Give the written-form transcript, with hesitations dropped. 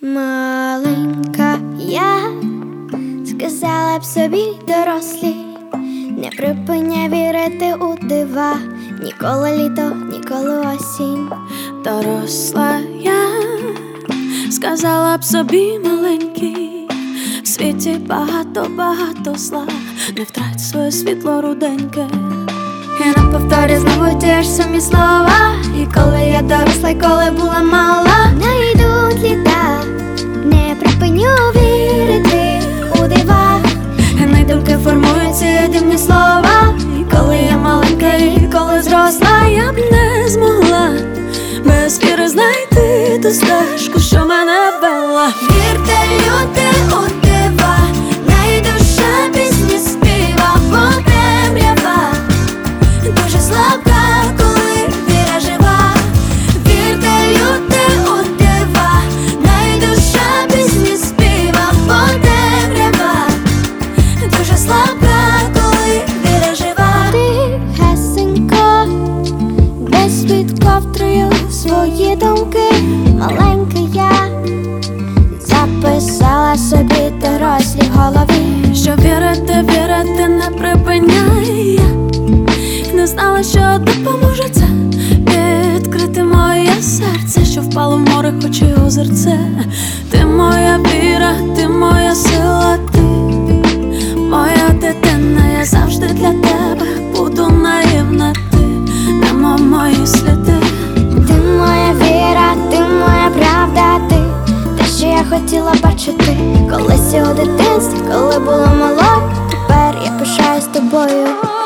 Маленька я сказала б собі дорослі, не припиняй вірити у дива, ніколи літо, ніколи осінь. Доросла я сказала б собі маленький, в світі багато зла, не втрать своє світло руденьке. І на повторі знову ті ж самі слова. І коли я доросла, і коли була мала, не йдуть літа, не припиню вірити у дива. І на думки формують ці дивні слова. І коли я маленька, і коли зросла, я б не змогла без віри знайти ту стежку, що мене вела. Вірте, люди, у дива, найдуша пісні співа, бо темрява дуже слабка, коли віра жива. Вірте, люди, у дива, найдуша пісні співа, бо темрява дуже слабка, коли віра жива. Тихесенько, десь під ковдрою свої думки, маленька я записала собі дорослі в голові, що вірити не припиняй. Я не знала, що допоможе це, відкрити моє серце, що впало в море, хоч і озерце. Ти моя віра, ти моя сила, ти моя дитина, я завжди для тебе буду наївна, ти нема мої сліди. ти моя віра, ти моя правда, ти те, що я хотіла бачити колись у дитинстві, коли була мала. Тепер я пишаюсь тобою.